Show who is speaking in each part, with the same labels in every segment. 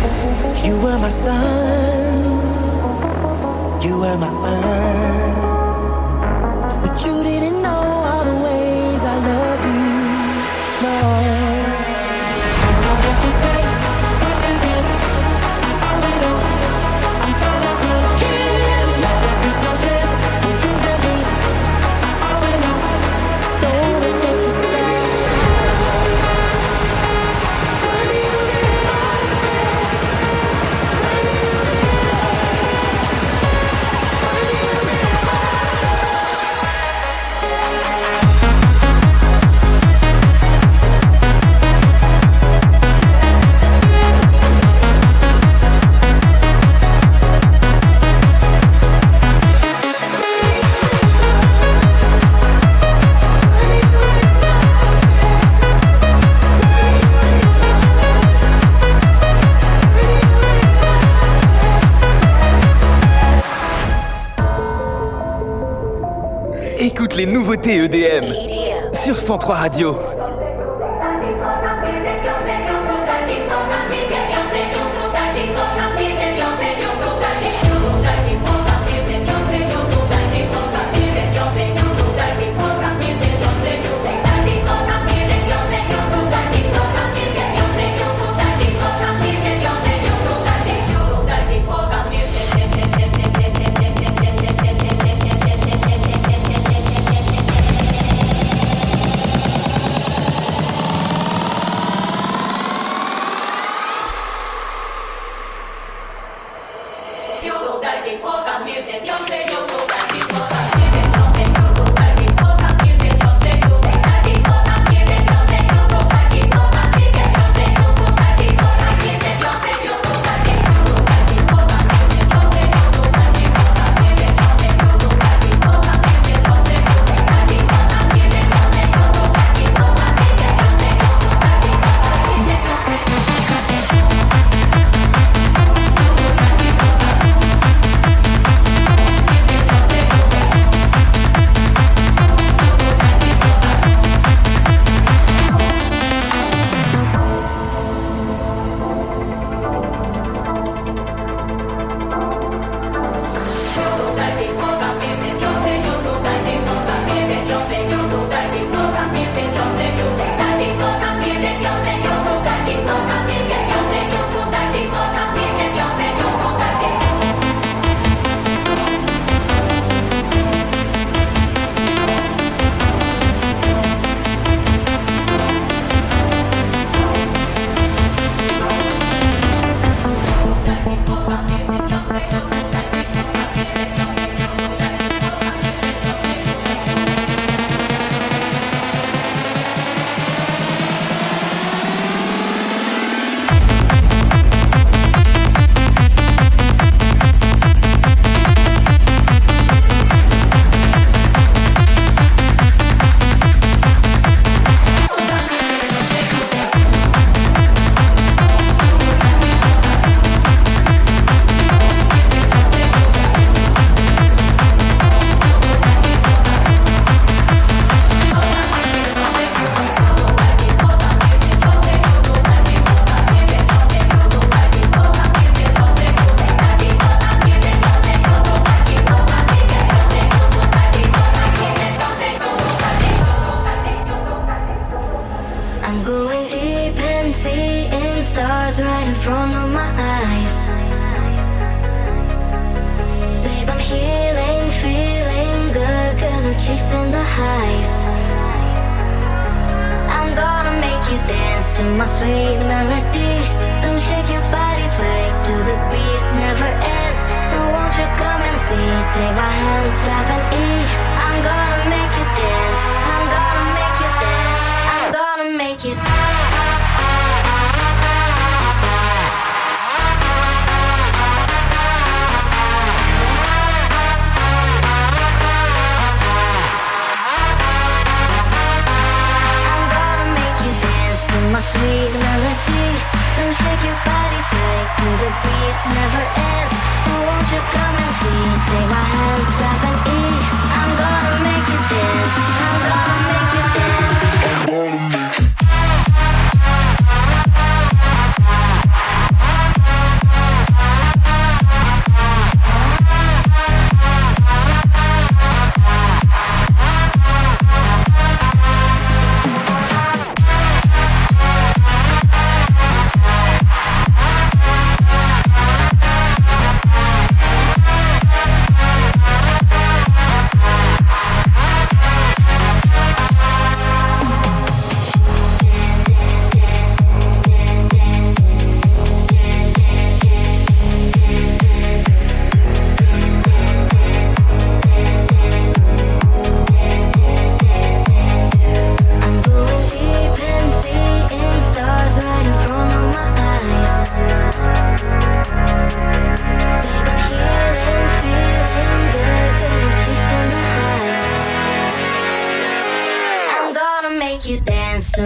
Speaker 1: You were my sun, you were my earth, but you didn't know all the ways I loved you. No.
Speaker 2: Écoute les nouveautés EDM sur 103 Radio.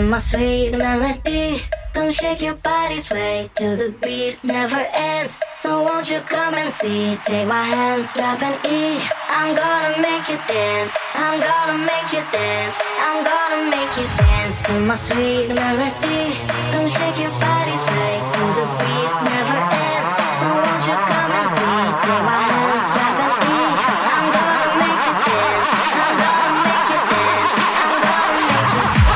Speaker 3: my sweet melody. Come shake your body, sway to the beat, never ends. So won't you come and see? Take my hand, grab an E. I'm gonna make you dance. I'm gonna make you dance. I'm gonna make you dance to my sweet melody. Come shake your body, sway to the beat, never ends. So won't you come and see? Take my hand, grab an E. I'm gonna make you dance. I'm gonna make you dance. I'm gonna make you dance.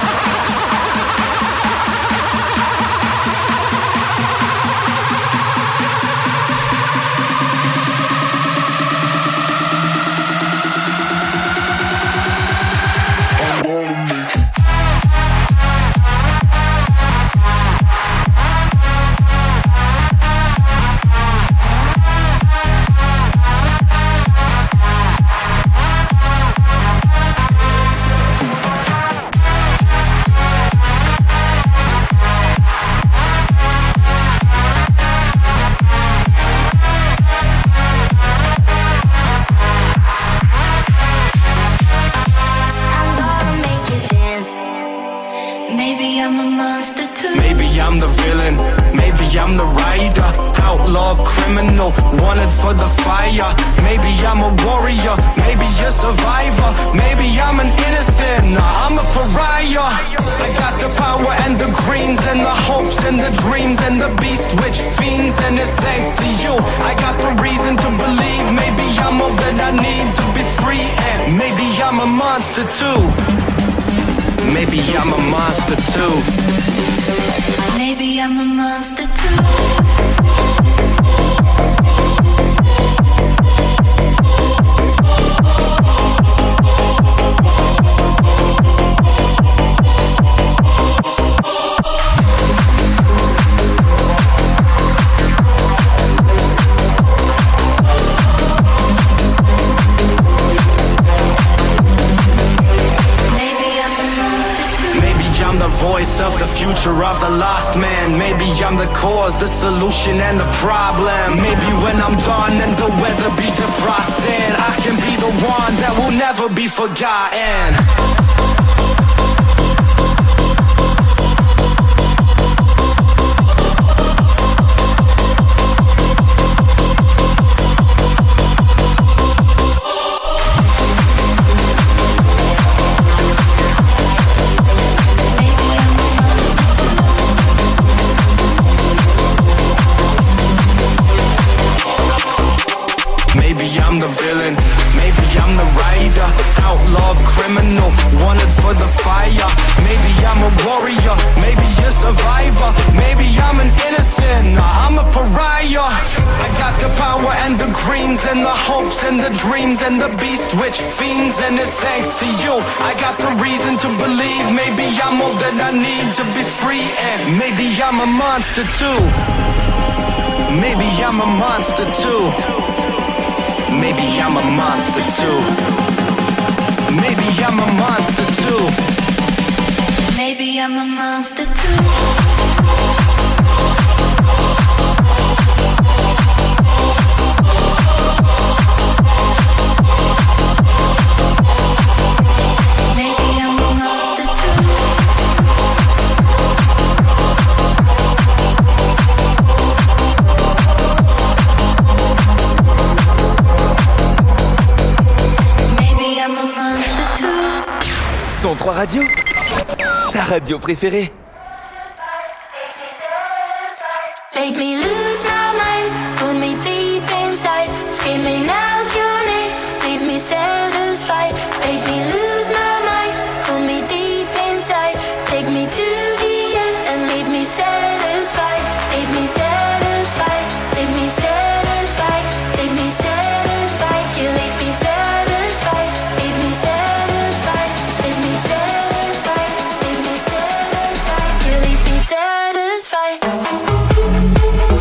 Speaker 4: Wanted for the fire. Maybe I'm a warrior, maybe a survivor. Maybe I'm an innocent, nah, I'm a pariah. I got the power and the greens and the hopes and the dreams and the beast which fiends. And it's thanks to you I got the reason to believe. Maybe I'm all that I need to be free. And maybe I'm a monster too. Maybe I'm a monster too.
Speaker 3: Maybe I'm a monster too.
Speaker 4: Voice of the future of the lost man. Maybe I'm the cause, the solution and the problem. Maybe when I'm done and the weather be defrosted, I can be the one that will never be forgotten. I'm the villain, maybe I'm the rider, outlaw, criminal, wanted for the fire. Maybe I'm a warrior, maybe a survivor. Maybe I'm an innocent, nah, I'm a pariah. I got the power and the greens and the hopes and the dreams and the beast which fiends. And it's thanks to you I got the reason to believe. Maybe I'm all that I need to be free. And maybe I'm a monster too. Maybe I'm a monster too. Maybe I'm a monster too. Maybe I'm a monster too.
Speaker 3: Maybe I'm a monster too.
Speaker 2: Son 3 Radio, ta radio préférée.
Speaker 3: Make me lose my mind, pull me deep inside, screaming out your name, leave me satisfied. Make me lose my mind, pull me deep inside, take me to the end and leave me satisfied. Leave me satisfied, leave me satisfied, leave me satisfied. You leave me satisfied, leave me satisfied, leave me satisfied, leave me satisfied. You leave me satisfied.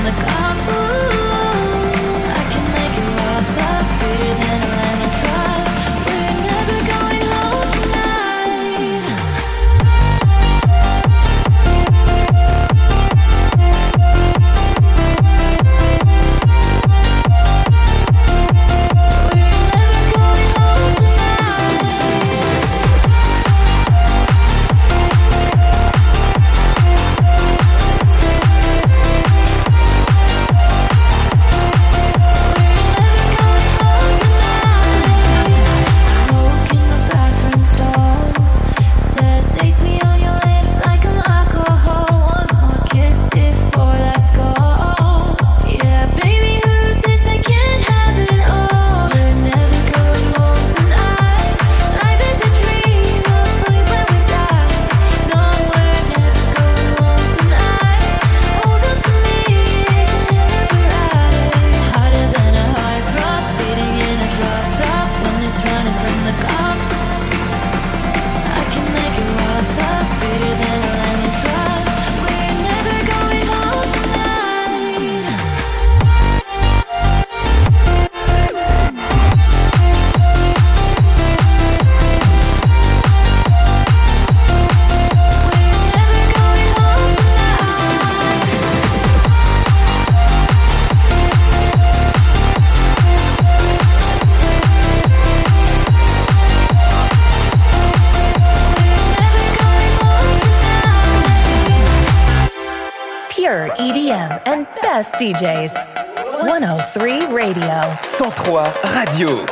Speaker 5: EDM and best DJs. 103 Radio.
Speaker 2: 103 Radio.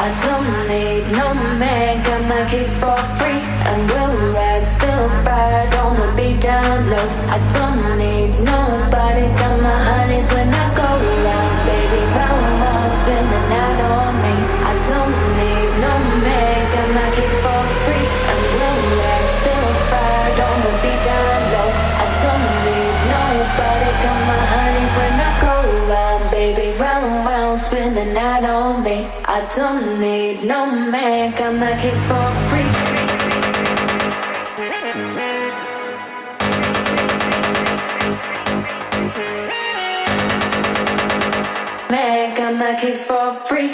Speaker 3: I don't need no man, got my kicks for free. And we'll ride, still ride on the beat down low. I don't need nobody, got my honeys when I go round. Baby, round, round, spend the night on me. I don't need no man, got my kicks for free. And we'll ride, still ride on the beat down low. I don't need nobody, got my honeys when I go round. Baby, round, round, spend the night on me. I don't need no man, got my kicks for free. Man, got my kicks for free.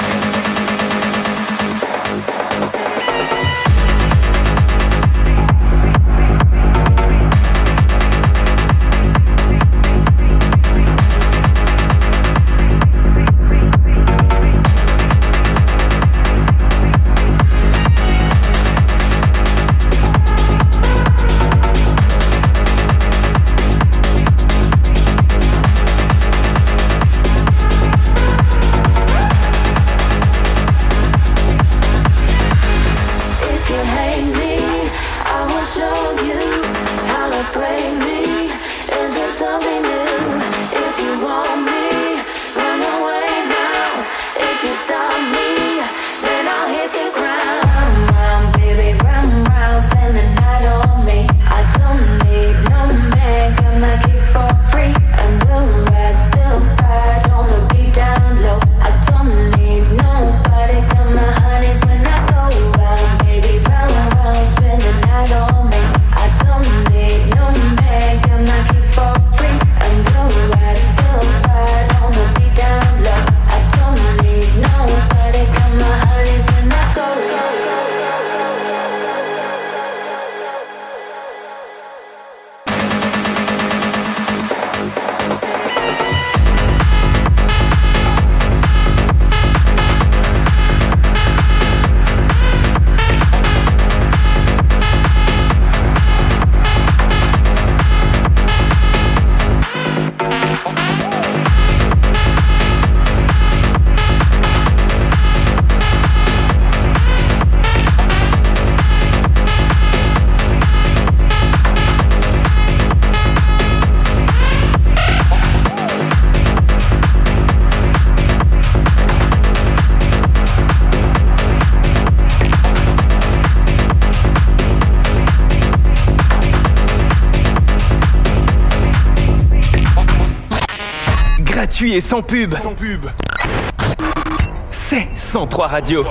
Speaker 2: Et sans pub. C'est 103 Radio.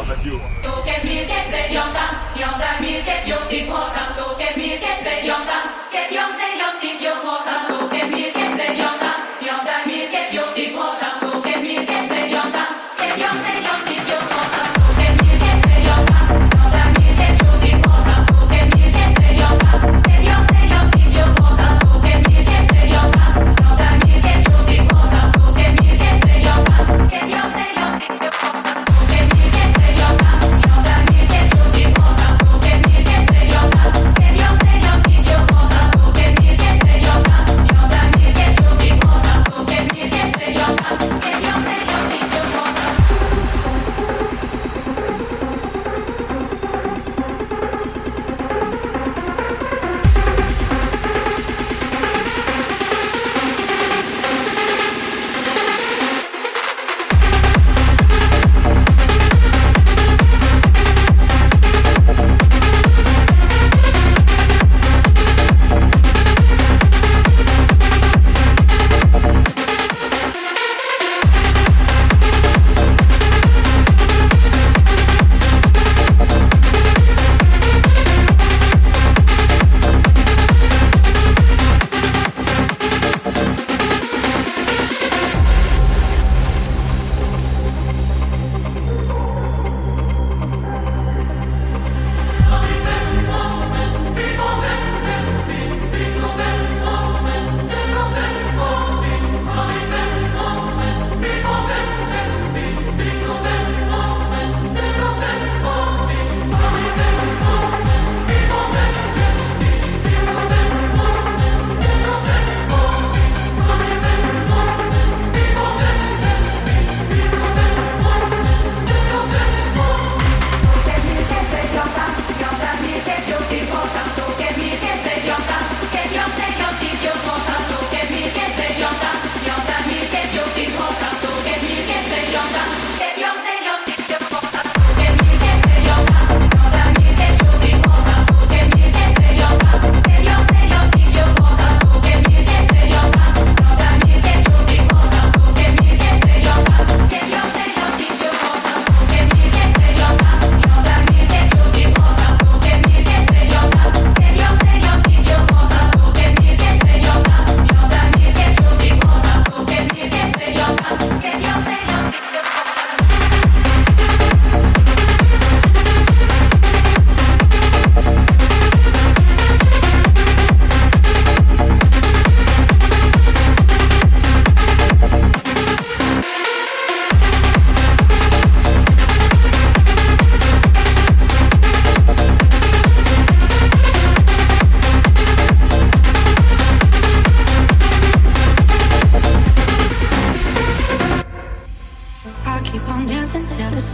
Speaker 3: Get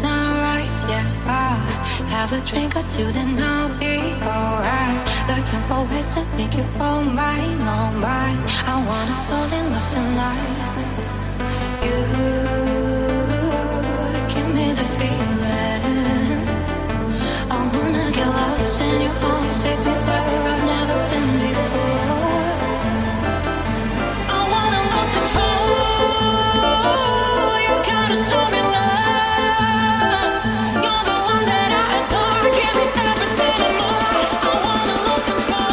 Speaker 6: sunrise, yeah. I'll have a drink or two, then I'll be alright. Looking for ways to make you all mine, all mine. I wanna fall in love tonight. You give me the feeling. I wanna get lost in your home, take me where I've never been before. I wanna lose control. You gotta show me love. You're the one that I adore. Give me everything and more. I wanna lose control.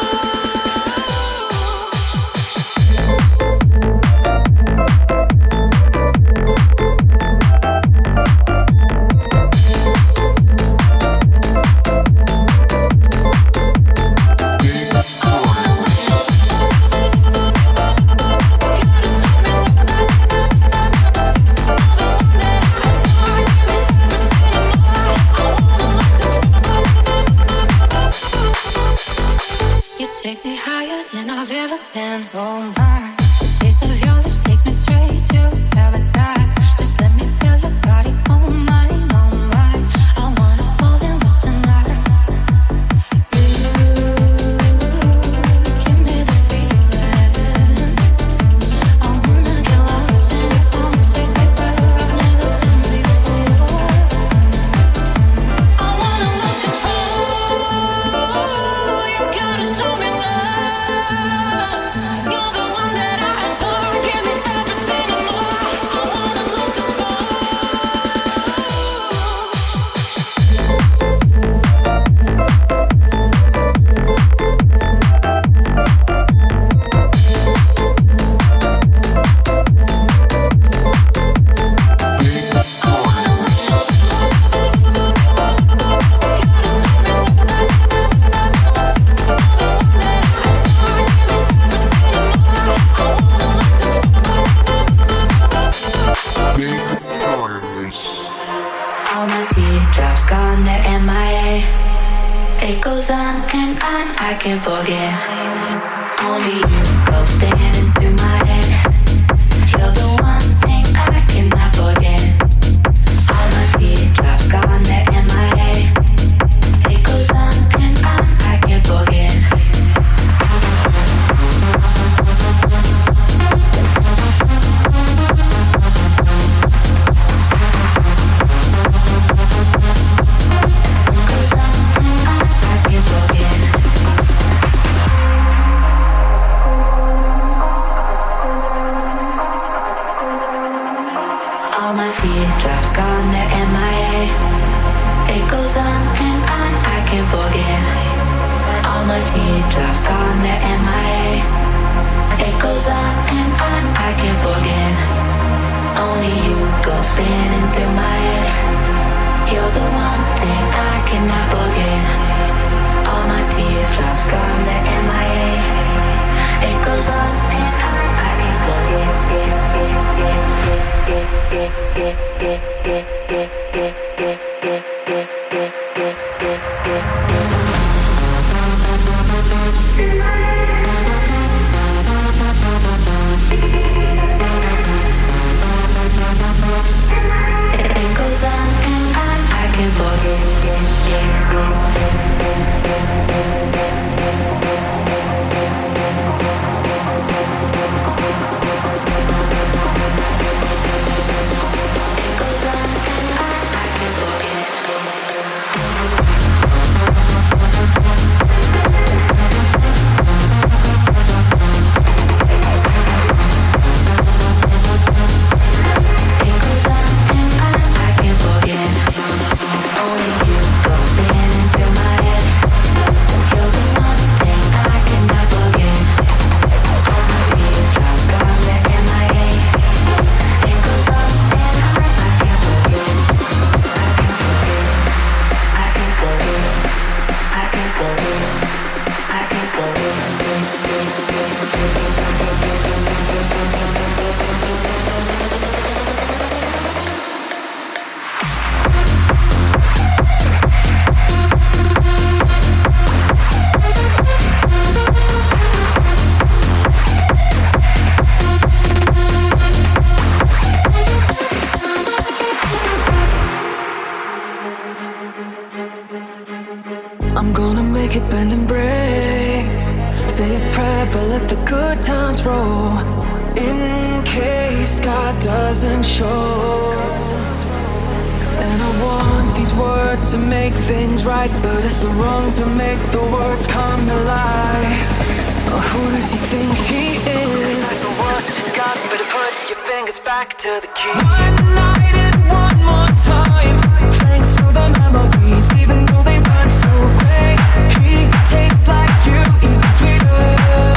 Speaker 6: Take me higher than I've ever been. Oh my, the taste of your lips takes me straight to paradise. Just let me feel your body, oh mine, oh mine. I wanna fall in love tonight. You give me the feeling. I wanna get lost in your home, take me where I've never been before. I wanna lose control. You gotta show me. You're the one that I adore. Give me everything and more. I wanna lose control.
Speaker 7: All my teardrops gone, they're MIA. It goes on and on, I can't forget. Only you go spinning through my head. You're the one thing I cannot forget. All my teardrops gone, they're MIA. It goes on and on, I can't forget. All my teardrops gone, they're MIA. It goes on and on, I can't forget. All my teardrops gone, they're MIA. It goes on and on, I can't forget. Only you go spinning through my head. You're the one thing I cannot forget. All my teardrops gone, they're MIA. It goes on and on, I can't forget. It goes on and on, I can't forget. Only you go spinning through my
Speaker 8: I'm gonna make it bend and break. Say a prayer, but let the good times roll. In case God doesn't show. And I want these words to make things right, but it's the wrongs that make the words come to life. Oh, who does he think he is? It's the worst you got, better put your fingers back to the key. One night and one more time. Thanks for the memories, even though they weren't so great. He tastes like you, even sweeter.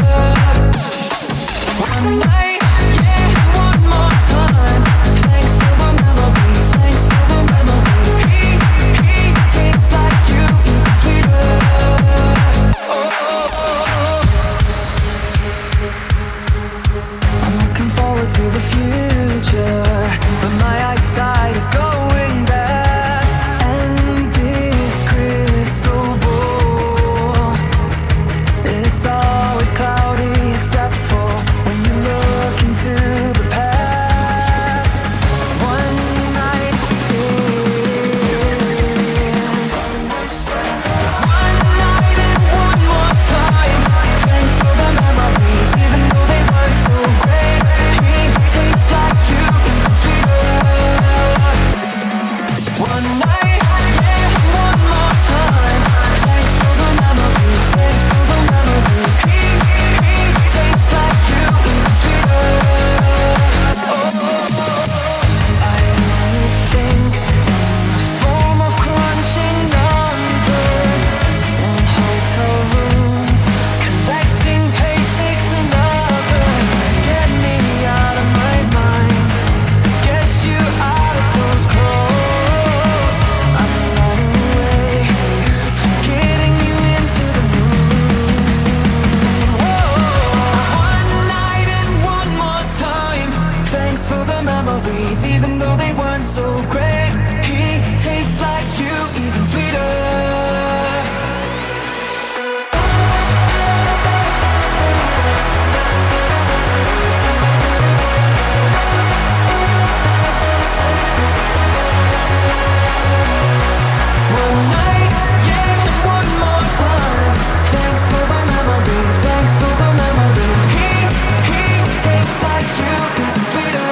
Speaker 8: One night, yeah, one more time. Thanks for the memories, thanks for the memories. He tastes like you, even sweeter. I'm looking forward to the future, but my eyesight is going back. And this crystal ball, it's always cloudy except for when you look into the past. One night stand. One night and one more time. Thanks for the memories, even though they weren't so great. He tastes like you, even sweeter. One night, yeah, one more time. Thanks for the memories, thanks for the memories. He tastes like you, even sweeter. I only think in the form of crunching numbers in hotel rooms, collecting paychecks and others. Get me out of my mind, get you out of those clothes. I'm running away, forgetting you into the moon. One night and one more time. Thanks for the memories, even though they weren't so great. He tastes like you, even sweeter. One night, yeah, one more time. Thanks for the memories, thanks for the memories. He tastes like you, even sweeter.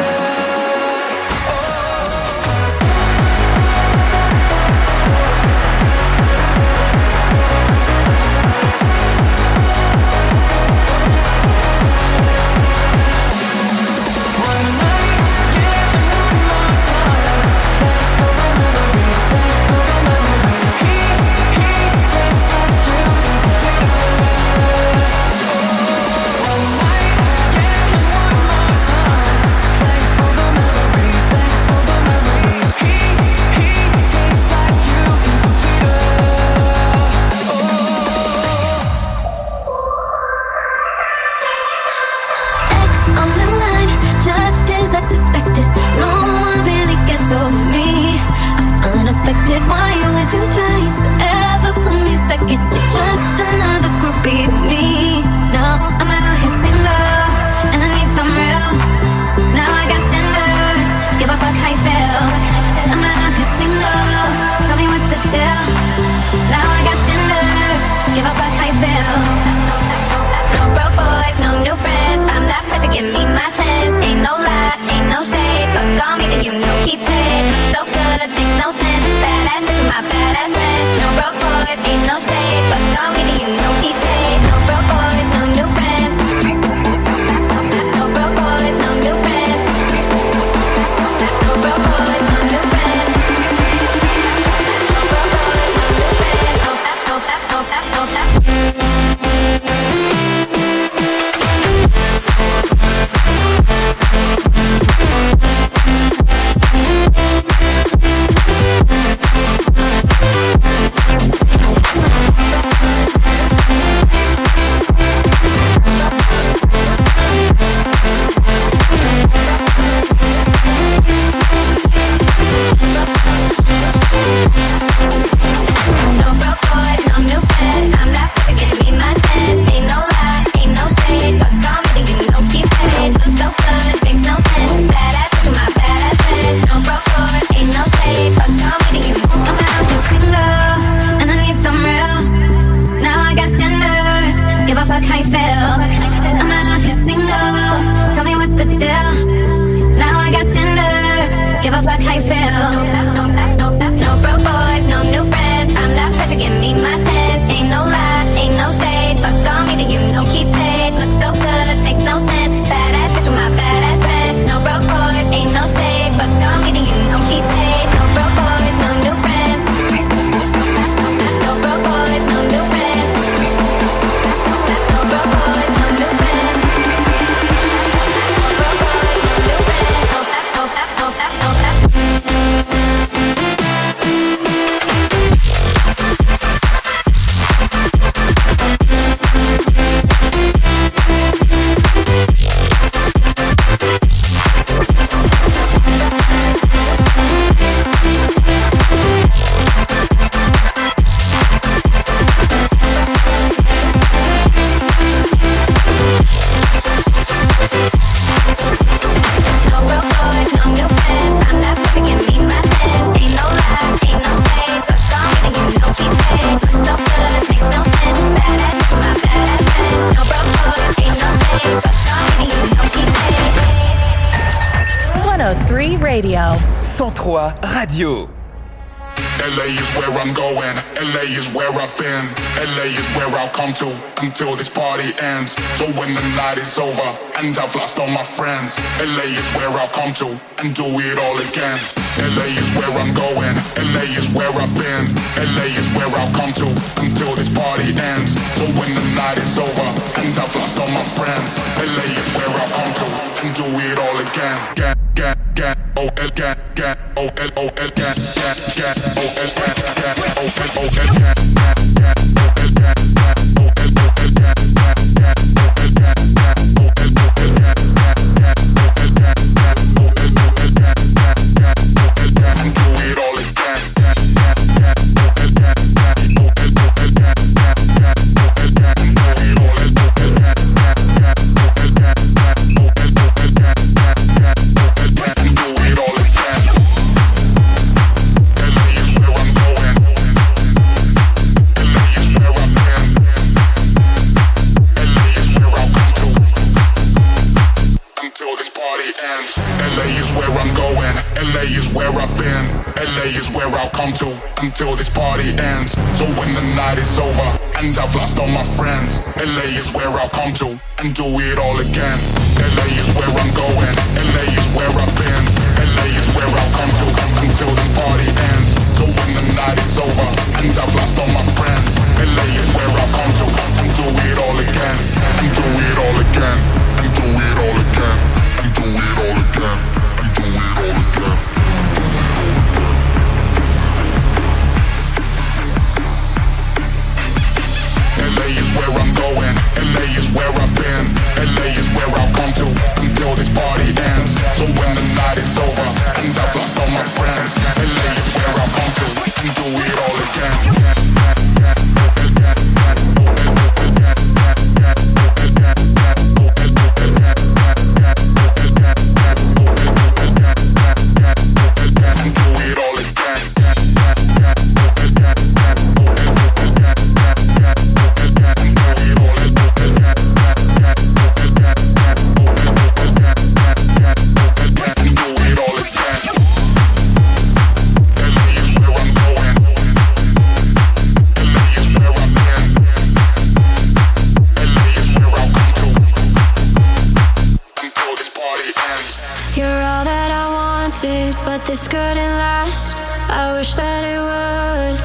Speaker 8: One night, yeah, one more time. Thanks for the memories, thanks for the memories. He tastes like you, even sweeter. One night, yeah, one more time. Thanks for the memories, thanks for the memories. He tastes like you, even sweeter.
Speaker 3: X on the line, just as I suspected. No one really gets over me. I'm unaffected. Why would you try ever put me second? You're just another groupie to me. No, I'm out here single, and I need some real. Now I got standards, give a fuck how you feel. I'm out here single, tell me what's the deal. Now I got standards, give a fuck how you feel. No broke boys, no new friends. I'm that pressure, give me my tens. Ain't no lie, ain't no shade. Fuck on me, then you know he paid. So good, makes no sense. Badass bitch with my badass friends. No broke boys, ain't no shade. Fuck on me, then you know he paid. No broke boys, no new friends. No broke boys, no new friends. No broke boys, no new friends. No broke boys, no new friends. No that, no that, no that, no that.
Speaker 2: 103 Radio.
Speaker 9: LA is where I'm going, LA is where I've been, LA is where I'll come to until this party ends. So when the night is over and I've lost all my friends, LA is where I'll come to and do it all again. LA is where I'm going, LA is where I've been, LA is where I'll come to until this party ends. So when the night is over and I've lost all my friends, LA is where I'll come to and do it all again. Until this party ends. So when the night is over and I've lost all my friends, LA is where I'll come to and do it all again. LA is where I'm going, LA is where I've been, LA is where I'll come to until this party ends. So when the night is over and I've lost all my friends, LA is where I'll come to and do it all again. And do it all again. And do it all again. And do it all again. And do it all again. LA is where I'm going, LA is where I've been, LA is where I'll come to until this party ends. So when the night is over and I've lost all my friends, LA is where I'll come to and do it all again.
Speaker 6: But this couldn't last, I wish that it would.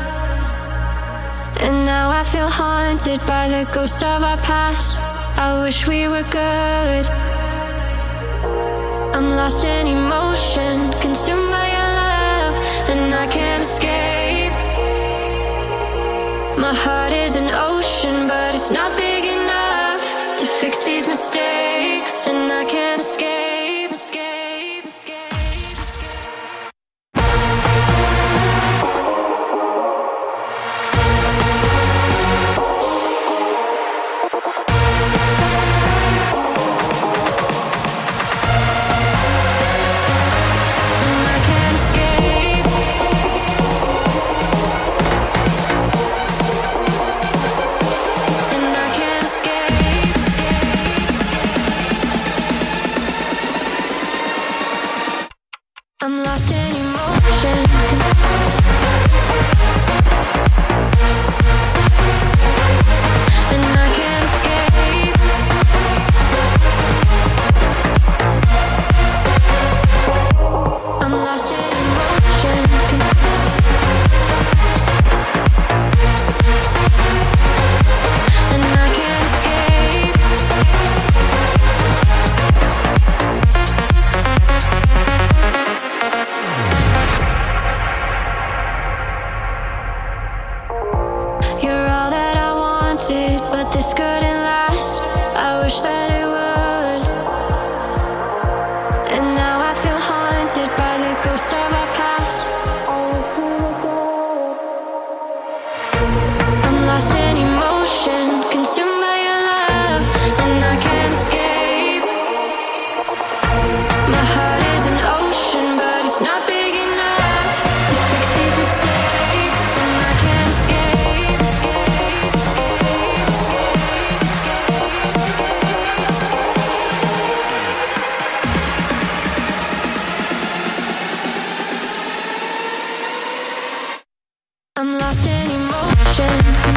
Speaker 6: And now I feel haunted by the ghosts of our past. I wish we were good. I'm lost in emotion, consumed by your love, and I can't escape. My heart is an ocean, but it's not big enough to fix these mistakes, and I can't escape. I'm lost in emotion. And I can't escape. I'm lost in emotion. And I can't escape. You're all that I wanted, but this couldn't last. I wish that it would. And now I feel haunted by the ghosts of our past. I'm lost in emotion, consumed by your love, and I can't escape. My heart is an ocean, but it's not big enough to fix these mistakes, and I can't escape. I'm lost in emotion.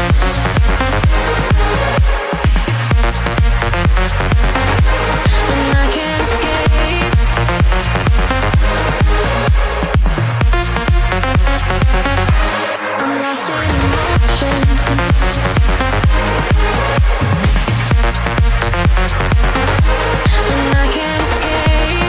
Speaker 6: And I can't escape. I'm lost in emotion. And I can't escape.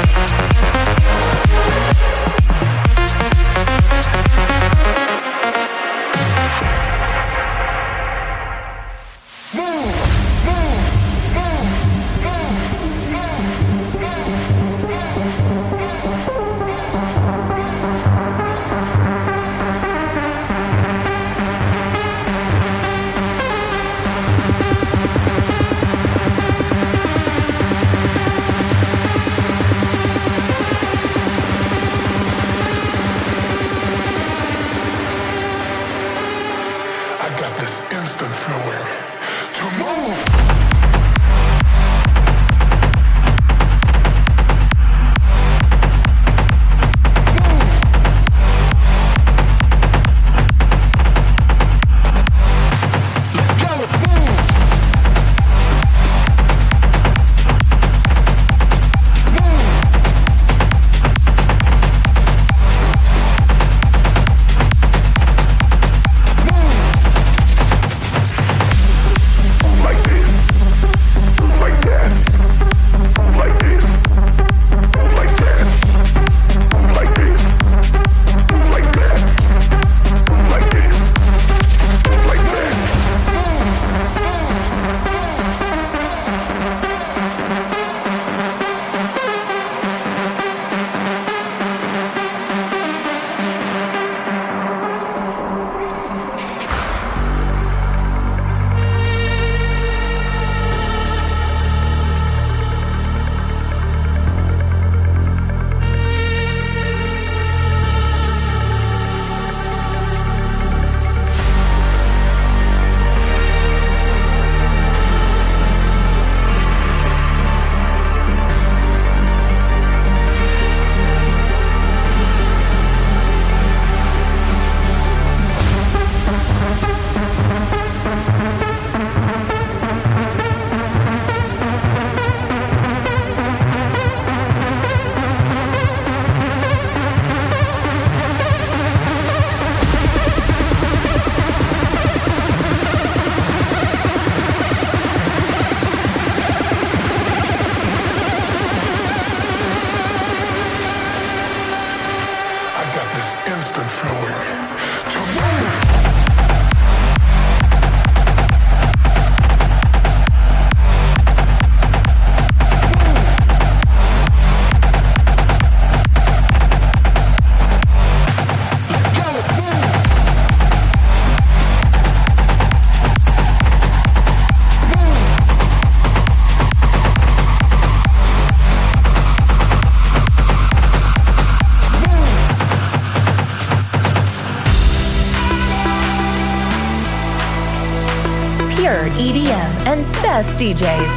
Speaker 5: EDM and best DJs.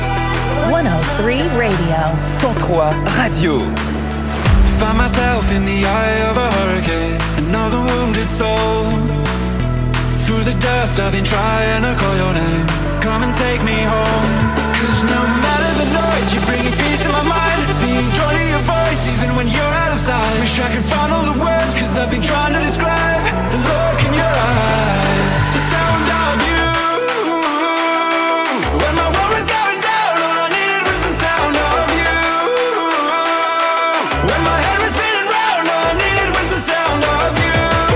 Speaker 5: 103 Radio.
Speaker 2: 103 Radio.
Speaker 10: Find myself in the eye of a hurricane, another wounded soul. Through the dust I've been trying to call your name. Come and take me home. 'Cause no matter the noise, you're bringing peace to my mind. Being drawn to your voice even when you're out of sight. Wish I could find all the words, 'cause I've been trying to describe the look in your eyes, the sound of you. When my world was going down, all I needed was the sound of you. When my head was spinning round, all I needed was the sound of you.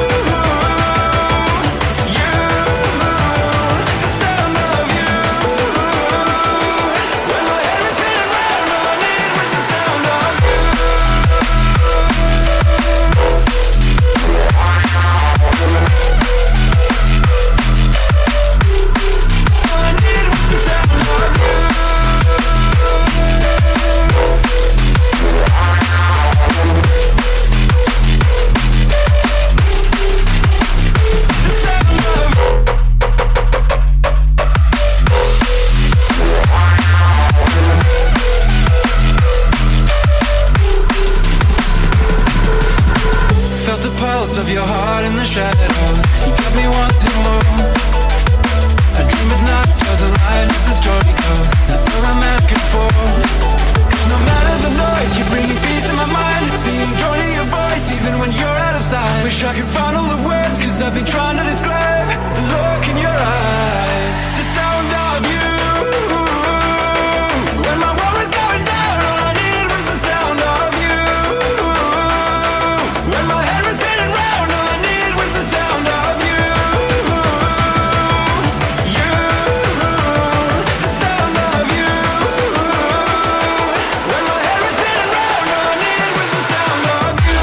Speaker 10: You, the sound of you. When my head was spinning round, all I needed was the sound of you. your heart in the shadows. You got me wanting more. I dream at night, stars align as the story goes. That's all I'm asking for. Cause no matter the noise, you're bringing peace to my mind. Being drawn to your voice, even when you're out of sight. Wish I could find all the words, cause I've been trying to describe the look in your eyes, the sound of you. When my world was going down, all I needed was the sound of you. When my head was spinning round, all I needed was the sound of you. You, the sound of you. When my head was spinning round, all I needed was the sound of you.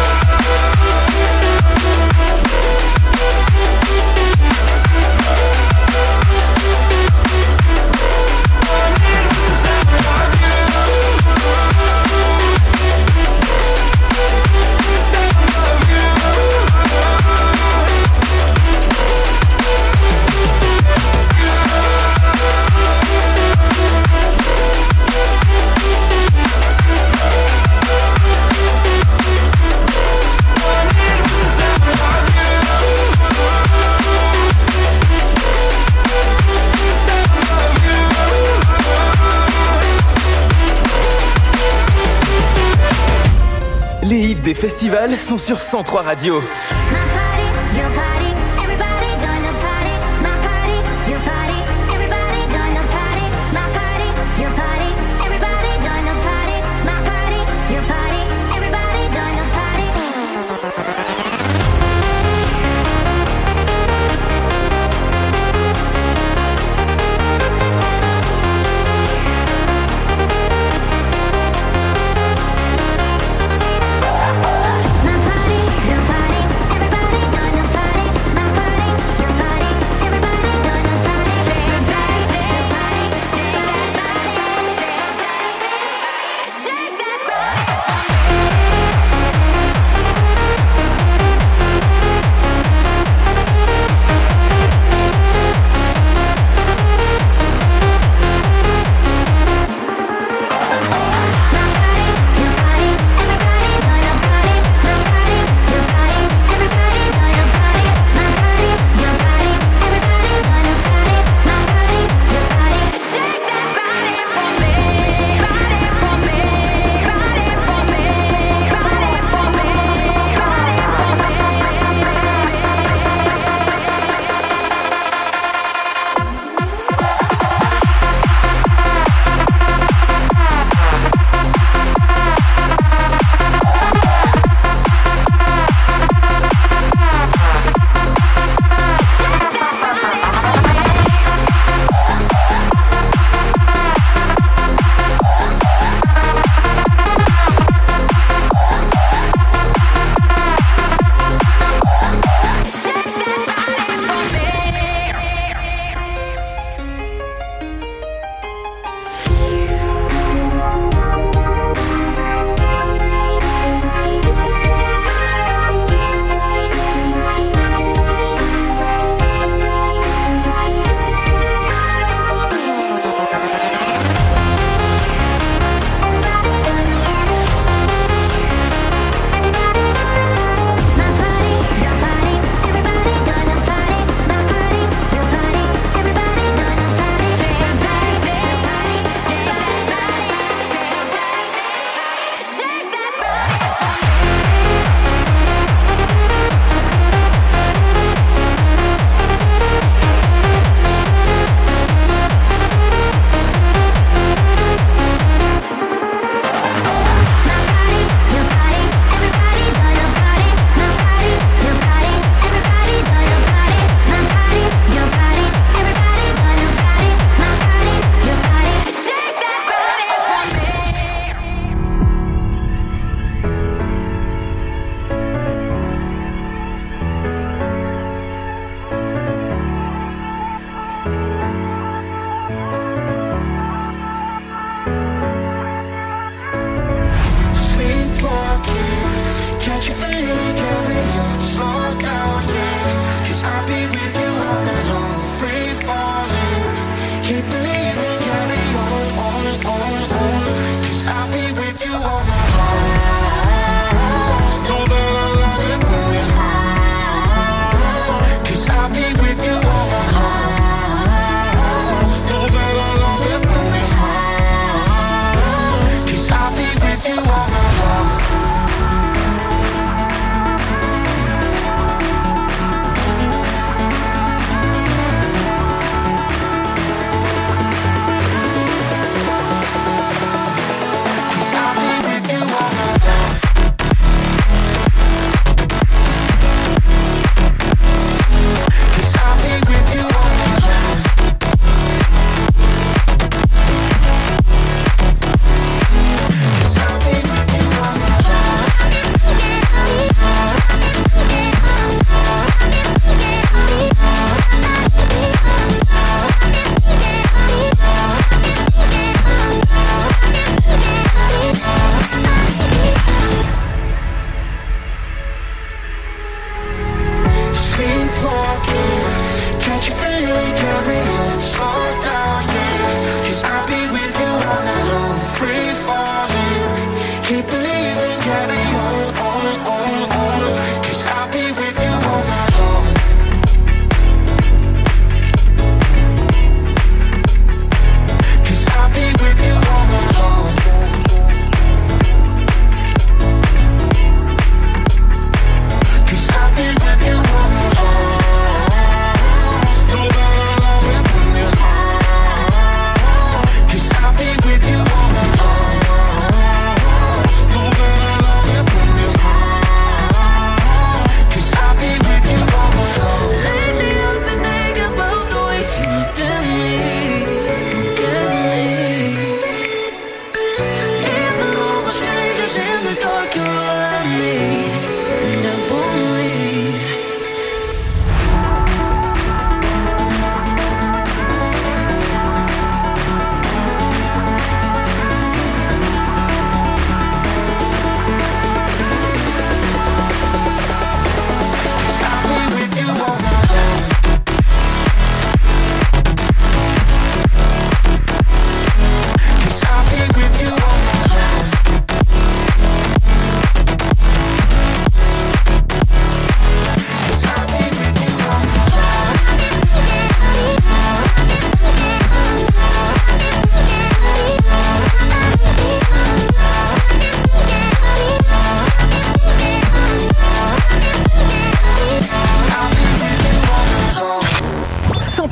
Speaker 2: Les hits des festivals sont sur 103 Radio.
Speaker 3: My party, your party,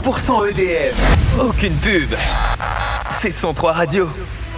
Speaker 2: 100% EDM. Aucune pub. C'est 103 Radio.